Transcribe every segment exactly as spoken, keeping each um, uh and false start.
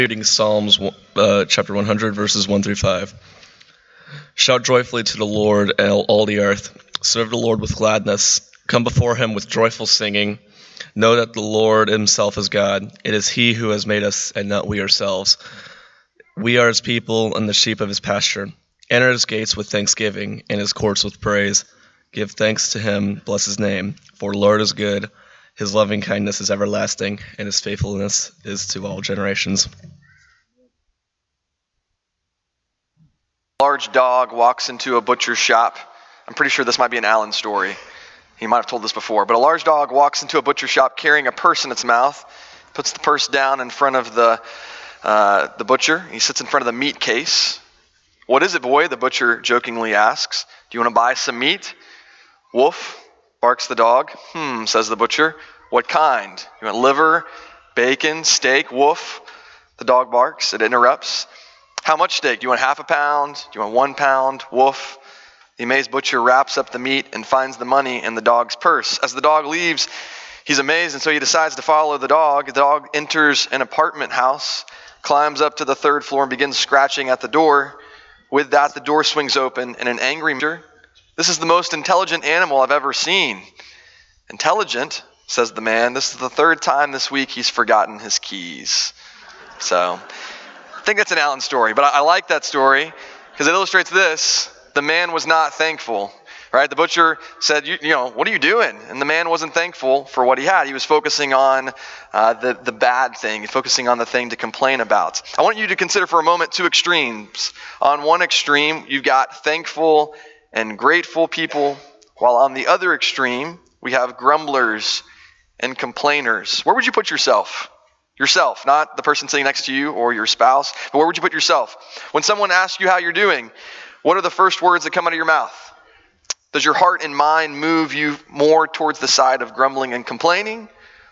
Reading Psalms uh, chapter one hundred, verses one through five. Shout joyfully to the Lord, all, all the earth. Serve the Lord with gladness. Come before him with joyful singing. Know that the Lord himself is God. It is he who has made us, and not we ourselves. We are his people and the sheep of his pasture. Enter his gates with thanksgiving, and his courts with praise. Give thanks to him, bless his name. For the Lord is good. His loving kindness is everlasting, and his faithfulness is to all generations. A large dog walks into a butcher's shop. I'm pretty sure this might be an Alan story. He might have told this before. But a large dog walks into a butcher's shop carrying a purse in its mouth, puts the purse down in front of the uh, the butcher. He sits in front of the meat case. "What is it, boy?" the butcher jokingly asks. "Do you want to buy some meat?" "Woof," barks the dog. "Hmm," says the butcher. "What kind? You want liver, bacon, steak?" "Woof," the dog barks. It interrupts. "How much steak? Do you want half a pound? Do you want one pound?" "Woof." The amazed butcher wraps up the meat and finds the money in the dog's purse. As the dog leaves, he's amazed, and so he decides to follow the dog. The dog enters an apartment house, climbs up to the third floor, and begins scratching at the door. With that, the door swings open, and an angry butcher. "This is the most intelligent animal I've ever seen." "Intelligent?" says the man. "This is the third time this week he's forgotten his keys." So, I think that's an Alan story, but I, I like that story because it illustrates this. The man was not thankful, right? The butcher said, you, you know, "What are you doing?" And the man wasn't thankful for what he had. He was focusing on uh, the, the bad thing, focusing on the thing to complain about. I want you to consider for a moment two extremes. On one extreme, you've got thankful and grateful people, while on the other extreme, we have grumblers and complainers. Where would you put yourself? Yourself, not the person sitting next to you or your spouse, but where would you put yourself? When someone asks you how you're doing, what are the first words that come out of your mouth? Does your heart and mind move you more towards the side of grumbling and complaining,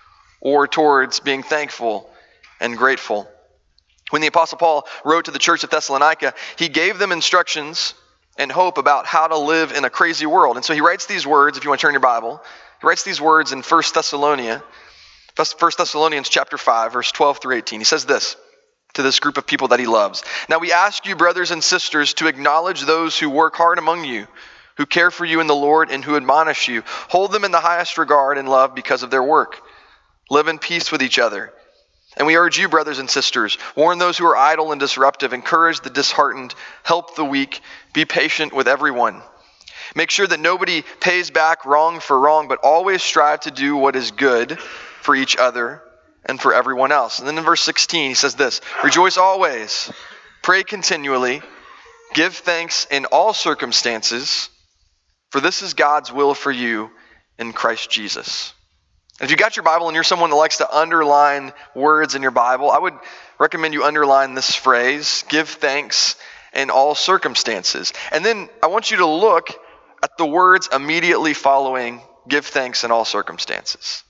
or towards being thankful and grateful? When the Apostle Paul wrote to the church of Thessalonica, he gave them instructions and hope about how to live in a crazy world. And so he writes these words, if you want to turn your Bible, he writes these words in First Thessalonians, First Thessalonians chapter five, verse twelve through eighteen. He says this to this group of people that he loves. "Now we ask you, brothers and sisters, to acknowledge those who work hard among you, who care for you in the Lord, and who admonish you. Hold them in the highest regard and love because of their work. Live in peace with each other. And we urge you, brothers and sisters, warn those who are idle and disruptive, encourage the disheartened, help the weak, be patient with everyone. Make sure that nobody pays back wrong for wrong, but always strive to do what is good for each other and for everyone else." And then in verse sixteen, he says this, "Rejoice always, pray continually, give thanks in all circumstances, for this is God's will for you in Christ Jesus." And if you got your Bible and you're someone that likes to underline words in your Bible, I would recommend you underline this phrase, "give thanks in all circumstances." And then I want you to look at the words immediately following "give thanks in all circumstances."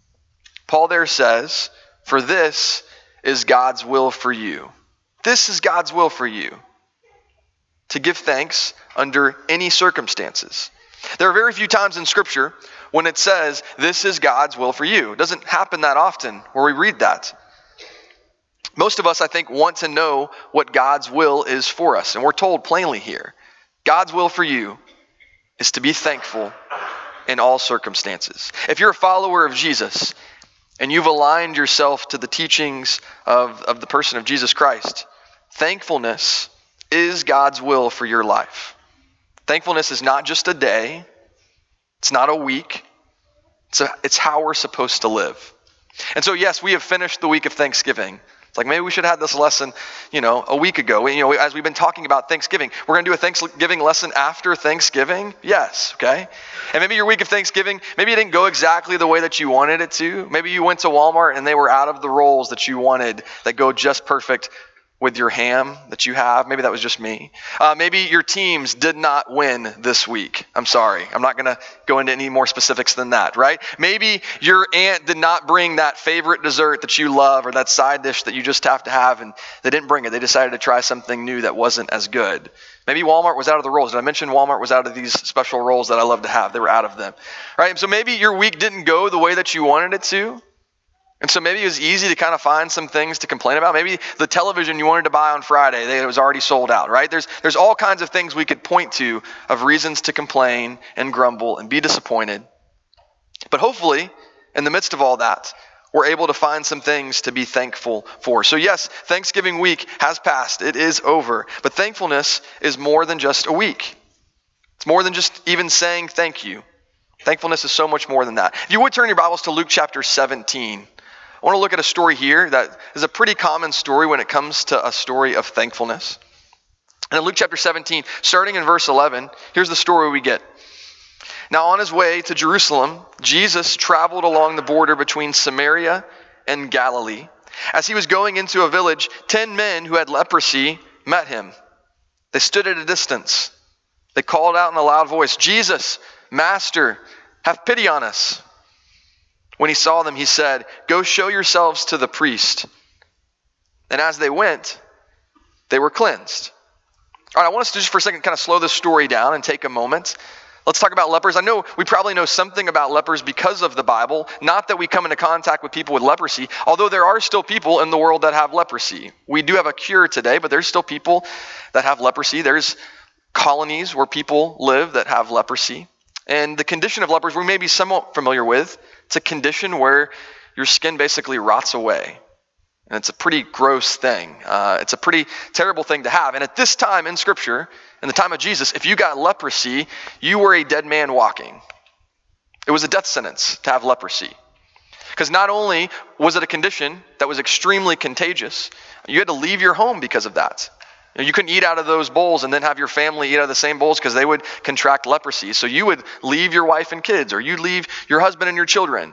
Paul there says, "For this is God's will for you." This is God's will for you, to give thanks under any circumstances. There are very few times in Scripture when it says, "This is God's will for you." It doesn't happen that often where we read that. Most of us, I think, want to know what God's will is for us. And we're told plainly here, God's will for you is to be thankful in all circumstances. If you're a follower of Jesus, and you've aligned yourself to the teachings of, of the person of Jesus Christ, thankfulness is God's will for your life. Thankfulness is not just a day. It's not a week. It's, a, it's how we're supposed to live. And so, yes, we have finished the week of Thanksgiving. It's like maybe we should have had this lesson, you know, a week ago. We, you know, as we've been talking about Thanksgiving, we're going to do a Thanksgiving lesson after Thanksgiving. Yes, okay. And maybe your week of Thanksgiving, maybe it didn't go exactly the way that you wanted it to. Maybe you went to Walmart and they were out of the rolls that you wanted that go just perfect with your ham that you have. Maybe that was just me. Uh, maybe your teams did not win this week. I'm sorry. I'm not going to go into any more specifics than that, right? Maybe your aunt did not bring that favorite dessert that you love or that side dish that you just have to have, and they didn't bring it. They decided to try something new that wasn't as good. Maybe Walmart was out of the rolls. Did I mention Walmart was out of these special rolls that I love to have? They were out of them, right? So maybe your week didn't go the way that you wanted it to. And so maybe it was easy to kind of find some things to complain about. Maybe the television you wanted to buy on Friday, they, it was already sold out, right? There's, there's all kinds of things we could point to of reasons to complain and grumble and be disappointed. But hopefully, in the midst of all that, we're able to find some things to be thankful for. So yes, Thanksgiving week has passed. It is over. But thankfulness is more than just a week. It's more than just even saying thank you. Thankfulness is so much more than that. If you would turn your Bibles to Luke chapter seventeen. I want to look at a story here that is a pretty common story when it comes to a story of thankfulness. And in Luke chapter seventeen, starting in verse eleven, here's the story we get. Now on his way to Jerusalem, Jesus traveled along the border between Samaria and Galilee. As he was going into a village, ten men who had leprosy met him. They stood at a distance. They called out in a loud voice, "Jesus, Master, have pity on us." When he saw them, he said, "Go show yourselves to the priest." And as they went, they were cleansed. All right, I want us to just for a second kind of slow this story down and take a moment. Let's talk about lepers. I know we probably know something about lepers because of the Bible. Not that we come into contact with people with leprosy, although there are still people in the world that have leprosy. We do have a cure today, but there's still people that have leprosy. There's colonies where people live that have leprosy. And the condition of lepers we may be somewhat familiar with. It's a condition where your skin basically rots away. And it's a pretty gross thing. Uh, it's a pretty terrible thing to have. And at this time in Scripture, in the time of Jesus, if you got leprosy, you were a dead man walking. It was a death sentence to have leprosy. Because not only was it a condition that was extremely contagious, you had to leave your home because of that. You couldn't eat out of those bowls and then have your family eat out of the same bowls because they would contract leprosy. So you would leave your wife and kids, or you'd leave your husband and your children.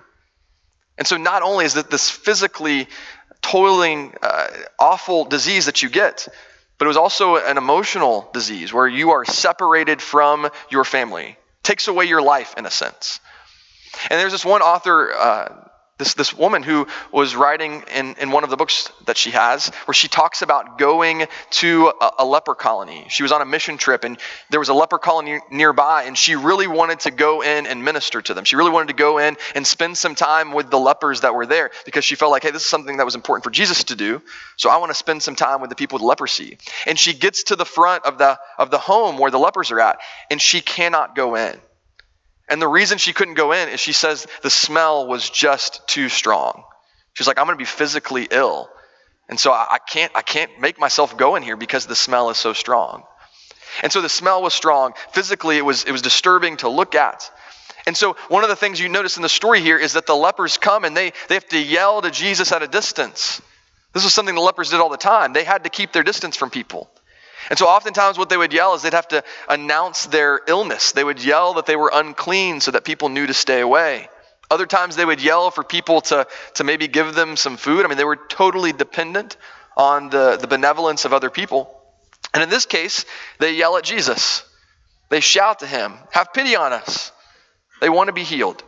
And so not only is it this physically toiling, uh, awful disease that you get, but it was also an emotional disease where you are separated from your family. It takes away your life in a sense. And there's this one author, uh, This this woman who was writing in, in one of the books that she has, where she talks about going to a, a leper colony. She was on a mission trip, and there was a leper colony nearby, and she really wanted to go in and minister to them. She really wanted to go in and spend some time with the lepers that were there, because she felt like, hey, this is something that was important for Jesus to do, so I want to spend some time with the people with leprosy. And she gets to the front of the of the home where the lepers are at, and she cannot go in. And the reason she couldn't go in is she says the smell was just too strong. She's like, I'm going to be physically ill. And so I can't, I can't make myself go in here because the smell is so strong. And so the smell was strong. Physically, it was, it was disturbing to look at. And so one of the things you notice in the story here is that the lepers come and they, they have to yell to Jesus at a distance. This was something the lepers did all the time. They had to keep their distance from people. And so oftentimes what they would yell is they'd have to announce their illness. They would yell that they were unclean so that people knew to stay away. Other times they would yell for people to, to maybe give them some food. I mean, they were totally dependent on the, the benevolence of other people. And in this case, they yell at Jesus. They shout to him, "Have pity on us." They want to be healed.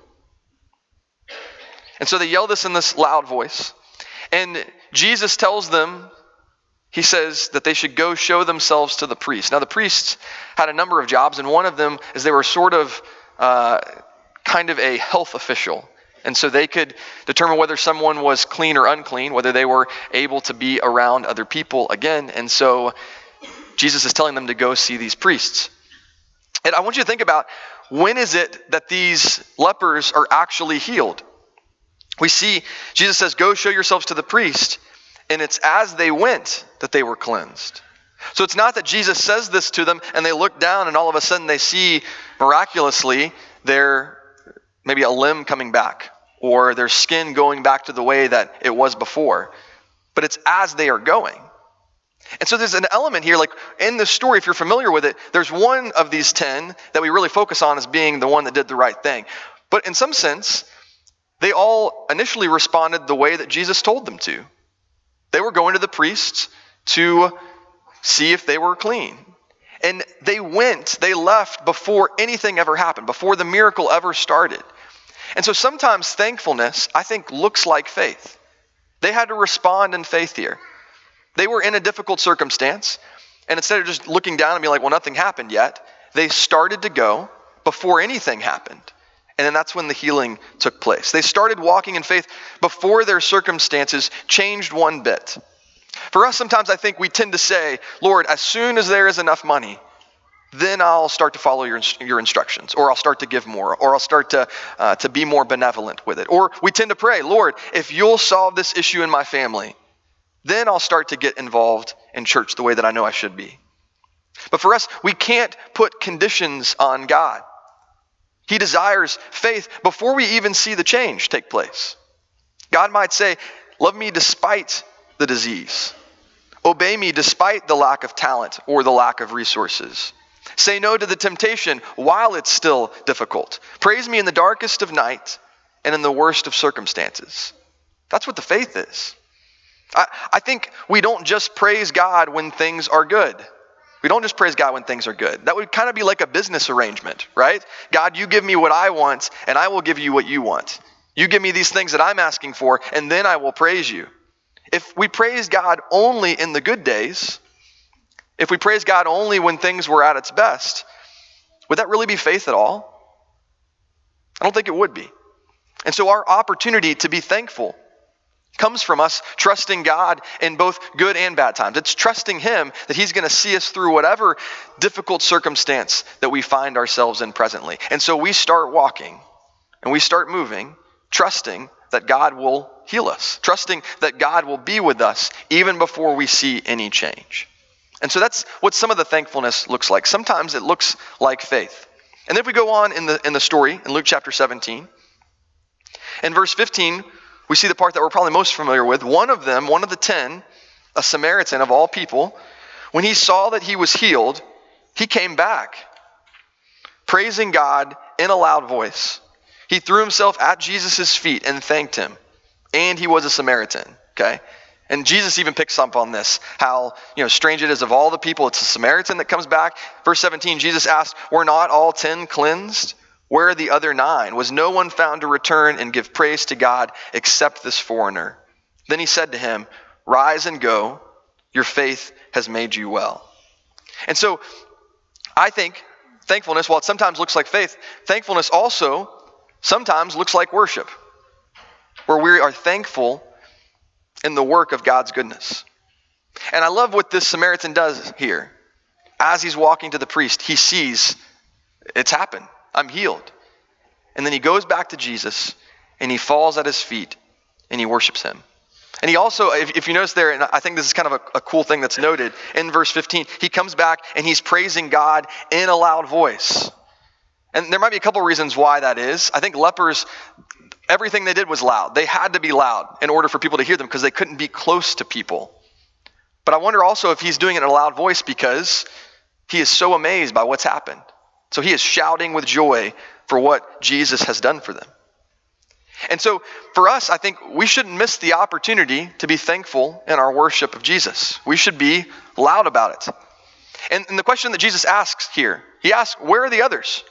And so they yell this in this loud voice. And Jesus tells them, he says that they should go show themselves to the priest. Now, the priests had a number of jobs, and one of them is they were sort of uh, kind of a health official. And so they could determine whether someone was clean or unclean, whether they were able to be around other people again. And so Jesus is telling them to go see these priests. And I want you to think about, when is it that these lepers are actually healed? We see Jesus says, "Go show yourselves to the priest." And it's as they went that they were cleansed. So it's not that Jesus says this to them and they look down and all of a sudden they see miraculously their maybe a limb coming back or their skin going back to the way that it was before. But it's as they are going. And so there's an element here, like in the story, if you're familiar with it, there's one of these ten that we really focus on as being the one that did the right thing. But in some sense, they all initially responded the way that Jesus told them to. They were going to the priests to see if they were clean. And they went, they left before anything ever happened, before the miracle ever started. And so sometimes thankfulness, I think, looks like faith. They had to respond in faith here. They were in a difficult circumstance, and instead of just looking down and being like, well, nothing happened yet, they started to go before anything happened. And then that's when the healing took place. They started walking in faith before their circumstances changed one bit. For us, sometimes I think we tend to say, Lord, as soon as there is enough money, then I'll start to follow your, your instructions, or I'll start to give more, or I'll start to, uh, to be more benevolent with it. Or we tend to pray, Lord, if you'll solve this issue in my family, then I'll start to get involved in church the way that I know I should be. But for us, we can't put conditions on God. He desires faith before we even see the change take place. God might say, love me despite the disease. Obey me despite the lack of talent or the lack of resources. Say no to the temptation while it's still difficult. Praise me in the darkest of night and in the worst of circumstances. That's what the faith is. I, I think we don't just praise God when things are good. We don't just praise God when things are good. That would kind of be like a business arrangement, right? God, you give me what I want, and I will give you what you want. You give me these things that I'm asking for, and then I will praise you. If we praise God only in the good days, if we praise God only when things were at its best, would that really be faith at all? I don't think it would be. And so our opportunity to be thankful comes from us trusting God in both good and bad times. It's trusting Him that He's going to see us through whatever difficult circumstance that we find ourselves in presently. And so we start walking and we start moving, trusting that God will heal us, trusting that God will be with us even before we see any change. And so that's what some of the thankfulness looks like. Sometimes it looks like faith. And then if we go on in the in the story in Luke chapter seventeen, in verse fifteen, we see the part that we're probably most familiar with. One of them, one of the ten, a Samaritan of all people, when he saw that he was healed, he came back, praising God in a loud voice. He threw himself at Jesus' feet and thanked him. And he was a Samaritan, okay? And Jesus even picks up on this, how, you know, strange it is of all the people, it's a Samaritan that comes back. Verse seventeen, Jesus asked, were not all ten cleansed? Where are the other nine? Was no one found to return and give praise to God except this foreigner? Then he said to him, rise and go. Your faith has made you well. And so I think thankfulness, while it sometimes looks like faith, thankfulness also sometimes looks like worship, where we are thankful in the work of God's goodness. And I love what this Samaritan does here. As he's walking to the priest, he sees it's happened. I'm healed. And then he goes back to Jesus and he falls at his feet and he worships him. And he also, if, if you notice there, and I think this is kind of a, a cool thing that's noted in verse fifteen, he comes back and he's praising God in a loud voice. And there might be a couple reasons why that is. I think lepers, everything they did was loud. They had to be loud in order for people to hear them because they couldn't be close to people. But I wonder also if he's doing it in a loud voice because he is so amazed by what's happened. So he is shouting with joy for what Jesus has done for them. And so for us, I think we shouldn't miss the opportunity to be thankful in our worship of Jesus. We should be loud about it. And, and the question that Jesus asks here, he asks, where are the others?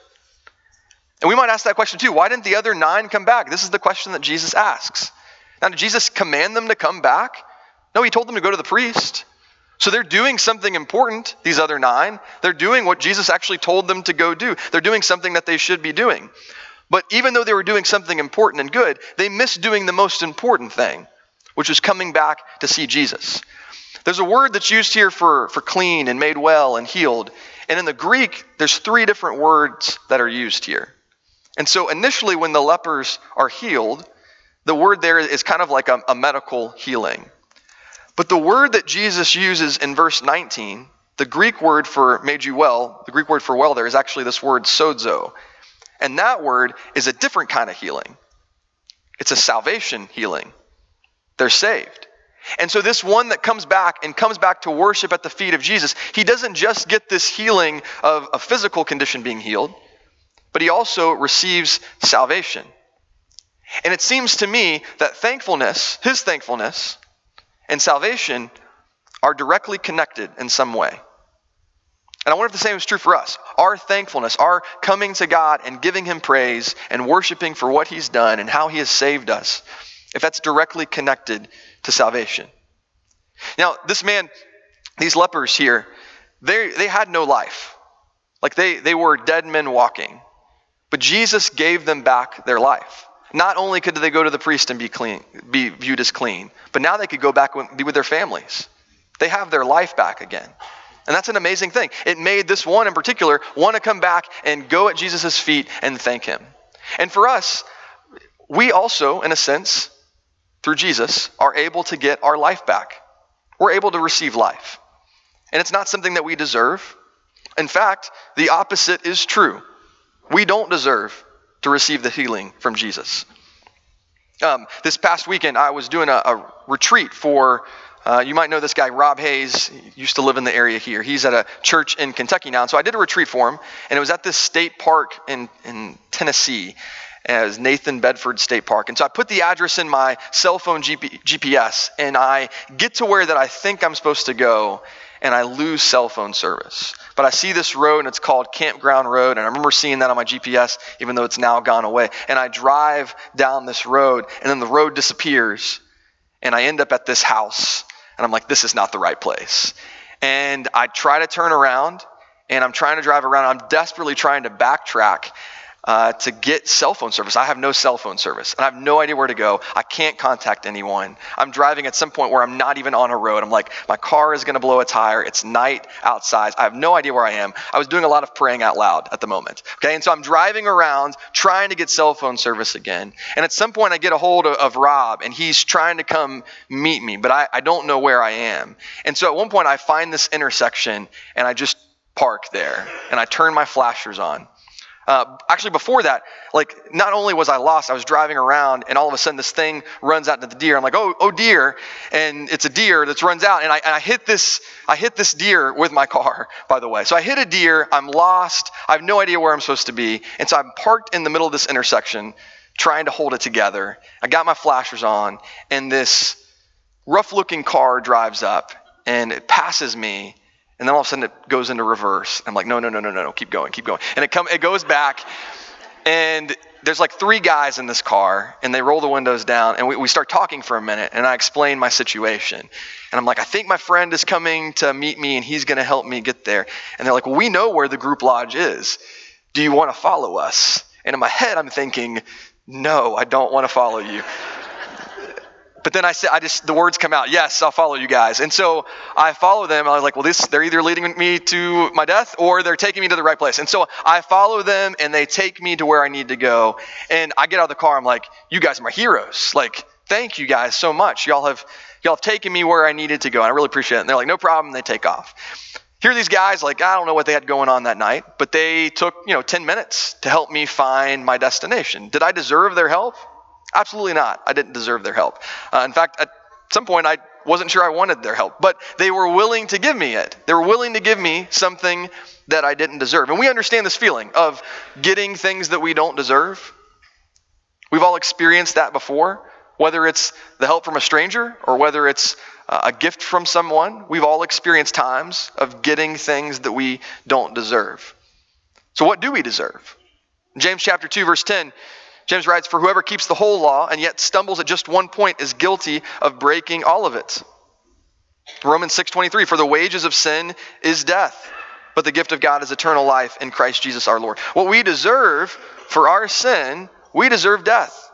And we might ask that question too. Why didn't the other nine come back? This is the question that Jesus asks. Now, did Jesus command them to come back? No, he told them to go to the priest. So they're doing something important, these other nine. They're doing what Jesus actually told them to go do. They're doing something that they should be doing. But even though they were doing something important and good, they missed doing the most important thing, which was coming back to see Jesus. There's a word that's used here for, for clean and made well and healed. And in the Greek, there's three different words that are used here. And so initially when the lepers are healed, the word there is kind of like a, a medical healing. But the word that Jesus uses in verse nineteen, the Greek word for made you well, the Greek word for well there is actually this word sozo. And that word is a different kind of healing. It's a salvation healing. They're saved. And so this one that comes back and comes back to worship at the feet of Jesus, he doesn't just get this healing of a physical condition being healed, but he also receives salvation. And it seems to me that thankfulness, his thankfulness, and salvation are directly connected in some way. And I wonder if the same is true for us. Our thankfulness, our coming to God and giving him praise and worshiping for what he's done and how he has saved us, if that's directly connected to salvation. Now, this man, these lepers here, they they had no life. Like they, they were dead men walking. But Jesus gave them back their life. Not only could they go to the priest and be clean, be viewed as clean, but now they could go back and be with their families. They have their life back again. And that's an amazing thing. It made this one in particular want to come back and go at Jesus' feet and thank him. And for us, we also, in a sense, through Jesus, are able to get our life back. We're able to receive life. And it's not something that we deserve. In fact, the opposite is true. We don't deserve to receive the healing from Jesus. Um, this past weekend, I was doing a, a retreat for, uh, you might know this guy, Rob Hayes. He used to live in the area here. He's at a church in Kentucky now. And so I did a retreat for him, and it was at this state park in, in Tennessee, as Nathan Bedford State Park. And so I put the address in my cell phone G P, G P S, and I get to where that I think I'm supposed to go, and I lose cell phone service. But I see this road, and it's called Campground Road, and I remember seeing that on my G P S, even though it's now gone away. And I drive down this road, and then the road disappears, and I end up at this house, and I'm like, this is not the right place. And I try to turn around, and I'm trying to drive around. I'm desperately trying to backtrack Uh, to get cell phone service. I have no cell phone service, and I have no idea where to go. I can't contact anyone. I'm driving at some point where I'm not even on a road. I'm like, my car is going to blow a tire. It's night outside. I have no idea where I am. I was doing a lot of praying out loud at the moment. Okay, and so I'm driving around trying to get cell phone service again. And at some point I get a hold of, of Rob, and he's trying to come meet me, but I, I don't know where I am. And so at one point I find this intersection, and I just park there, and I turn my flashers on. Uh, actually, before that, like, not only was I lost, I was driving around, and all of a sudden this thing runs out to the deer. I'm like, oh, oh, deer, and it's a deer that runs out, and I, and I hit this, I hit this deer with my car, by the way. So I hit a deer. I'm lost. I have no idea where I'm supposed to be, and so I'm parked in the middle of this intersection, trying to hold it together. I got my flashers on, and this rough-looking car drives up, and it passes me. And then all of a sudden it goes into reverse. I'm like, no, no, no, no, no, no, keep going, keep going. And it come, it goes back, and there's like three guys in this car, and they roll the windows down, and we, we start talking for a minute, and I explain my situation. And I'm like, I think my friend is coming to meet me, and he's going to help me get there. And they're like, well, we know where the group lodge is. Do you want to follow us? And in my head, I'm thinking, no, I don't want to follow you. But then I said, I just, the words come out, yes, I'll follow you guys. And so I follow them. I was like, well, this, they're either leading me to my death, or they're taking me to the right place. And so I follow them, and they take me to where I need to go. And I get out of the car. I'm like, you guys are my heroes. Like, thank you guys so much. Y'all have, y'all have taken me where I needed to go. And I really appreciate it. And they're like, no problem. And they take off. Here are these guys, like, I don't know what they had going on that night, but they took, you know, ten minutes to help me find my destination. Did I deserve their help? Absolutely not. I didn't deserve their help. Uh, in fact, at some point, I wasn't sure I wanted their help, but they were willing to give me it. They were willing to give me something that I didn't deserve. And we understand this feeling of getting things that we don't deserve. We've all experienced that before, whether it's the help from a stranger or whether it's uh, a gift from someone. We've all experienced times of getting things that we don't deserve. So what do we deserve? In James chapter two, verse ten, James writes, for whoever keeps the whole law and yet stumbles at just one point is guilty of breaking all of it. Romans six twenty-three, for the wages of sin is death, but the gift of God is eternal life in Christ Jesus our Lord. What we deserve for our sin, we deserve death.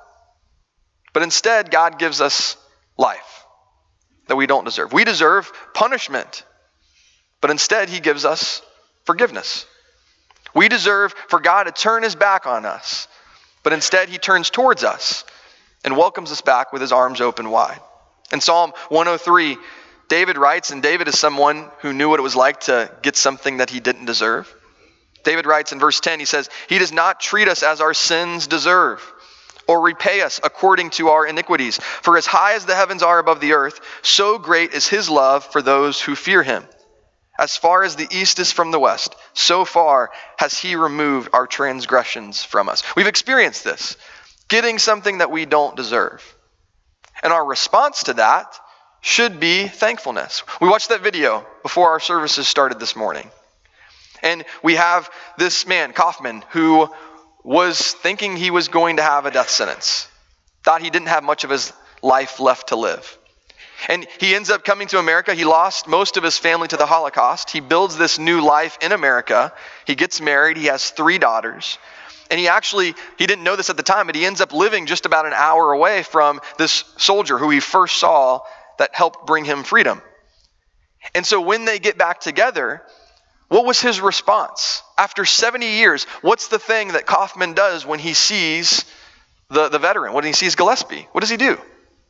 But instead, God gives us life that we don't deserve. We deserve punishment, but instead he gives us forgiveness. We deserve for God to turn his back on us, but instead he turns towards us and welcomes us back with his arms open wide. In Psalm one oh three, David writes, and David is someone who knew what it was like to get something that he didn't deserve. David writes in verse ten, he says, he does not treat us as our sins deserve, or repay us according to our iniquities. For as high as the heavens are above the earth, so great is his love for those who fear him. As far as the east is from the west, so far has he removed our transgressions from us. We've experienced this, getting something that we don't deserve. And our response to that should be thankfulness. We watched that video before our services started this morning. And we have this man, Kaufman, who was thinking he was going to have a death sentence, thought he didn't have much of his life left to live. And he ends up coming to America. He lost most of his family to the Holocaust. He builds this new life in America. He gets married. He has three daughters. And he actually, he didn't know this at the time, but he ends up living just about an hour away from this soldier who he first saw that helped bring him freedom. And so when they get back together, what was his response? After seventy years, what's the thing that Kaufman does when he sees the, the veteran, when he sees Gillespie? What does he do?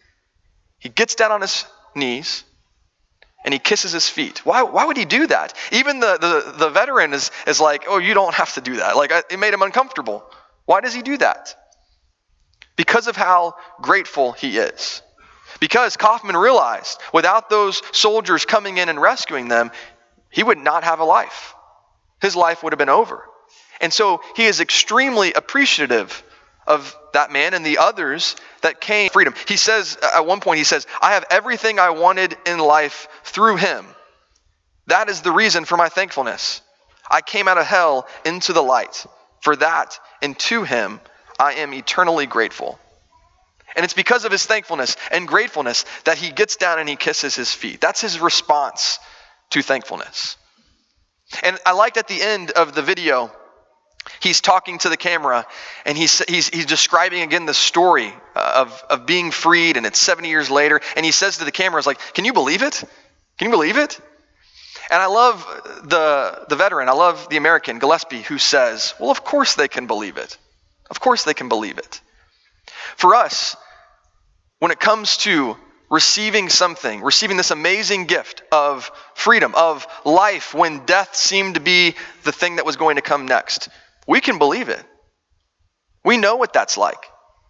He gets down on his knees and he kisses his feet. Why, why would he do that? Even the, the, the veteran is, is like, oh, you don't have to do that. Like, it made him uncomfortable. Why does he do that? Because of how grateful he is. Because Kaufman realized without those soldiers coming in and rescuing them, he would not have a life. His life would have been over. And so he is extremely appreciative of that man and the others that came freedom. He says, at one point he says, I have everything I wanted in life through him. That is the reason for my thankfulness. I came out of hell into the light. For that and to him, I am eternally grateful. And it's because of his thankfulness and gratefulness that he gets down and he kisses his feet. That's his response to thankfulness. And I liked at the end of the video, he's talking to the camera and he's he's he's describing again the story of, of being freed, and it's seventy years later. And he says to the camera, "It's like, can you believe it? Can you believe it?" And I love the, the veteran, I love the American, Gillespie, who says, well, of course they can believe it. Of course they can believe it. For us, when it comes to receiving something, receiving this amazing gift of freedom, of life, when death seemed to be the thing that was going to come next, we can believe it. We know what that's like.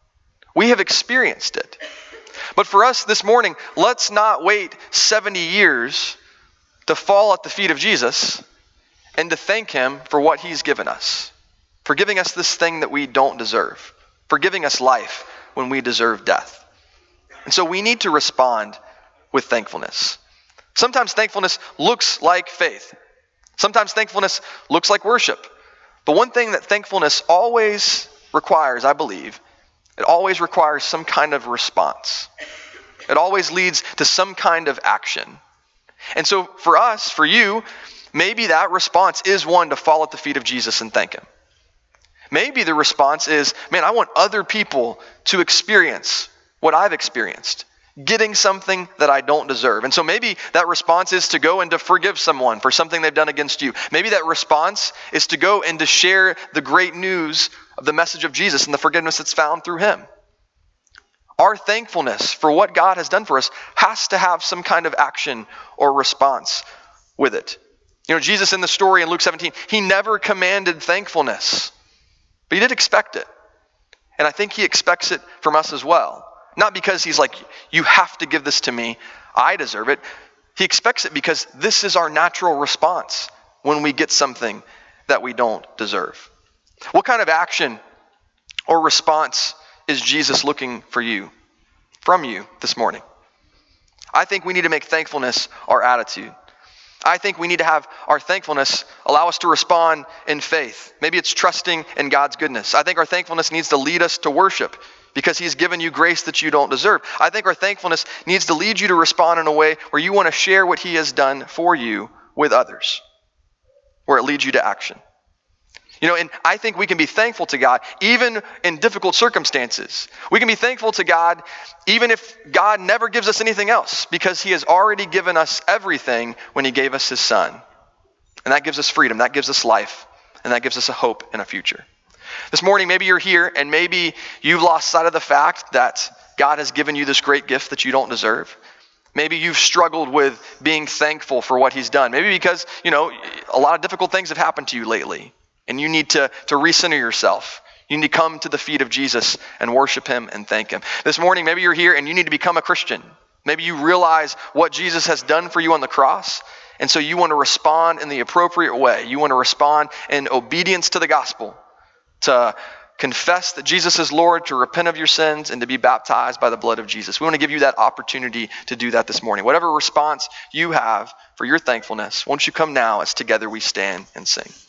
We have experienced it. But for us this morning, let's not wait seventy years to fall at the feet of Jesus and to thank him for what he's given us, for giving us this thing that we don't deserve, for giving us life when we deserve death. And so we need to respond with thankfulness. Sometimes thankfulness looks like faith. Sometimes thankfulness looks like worship. But one thing that thankfulness always requires, I believe, it always requires some kind of response. It always leads to some kind of action. And so for us, for you, maybe that response is one to fall at the feet of Jesus and thank him. Maybe the response is, man, I want other people to experience what I've experienced, getting something that I don't deserve. And so maybe that response is to go and to forgive someone for something they've done against you. Maybe that response is to go and to share the great news of the message of Jesus and the forgiveness that's found through him. Our thankfulness for what God has done for us has to have some kind of action or response with it. You know, Jesus in the story in Luke seventeen, he never commanded thankfulness, but he did expect it. And I think he expects it from us as well. Not because he's like, you have to give this to me, I deserve it. He expects it because this is our natural response when we get something that we don't deserve. What kind of action or response is Jesus looking for you, from you this morning? I think we need to make thankfulness our attitude. I think we need to have our thankfulness allow us to respond in faith. Maybe it's trusting in God's goodness. I think our thankfulness needs to lead us to worship because he's given you grace that you don't deserve. I think our thankfulness needs to lead you to respond in a way where you want to share what he has done for you with others, where it leads you to action. You know, and I think we can be thankful to God even in difficult circumstances. We can be thankful to God even if God never gives us anything else, because he has already given us everything when he gave us his son. And that gives us freedom, that gives us life, and that gives us a hope and a future. This morning, maybe you're here and maybe you've lost sight of the fact that God has given you this great gift that you don't deserve. Maybe you've struggled with being thankful for what he's done. Maybe because, you know, a lot of difficult things have happened to you lately. And you need to, to recenter yourself. You need to come to the feet of Jesus and worship him and thank him. This morning, maybe you're here and you need to become a Christian. Maybe you realize what Jesus has done for you on the cross. And so you want to respond in the appropriate way. You want to respond in obedience to the gospel, to confess that Jesus is Lord, to repent of your sins, and to be baptized by the blood of Jesus. We want to give you that opportunity to do that this morning. Whatever response you have for your thankfulness, won't you come now as together we stand and sing.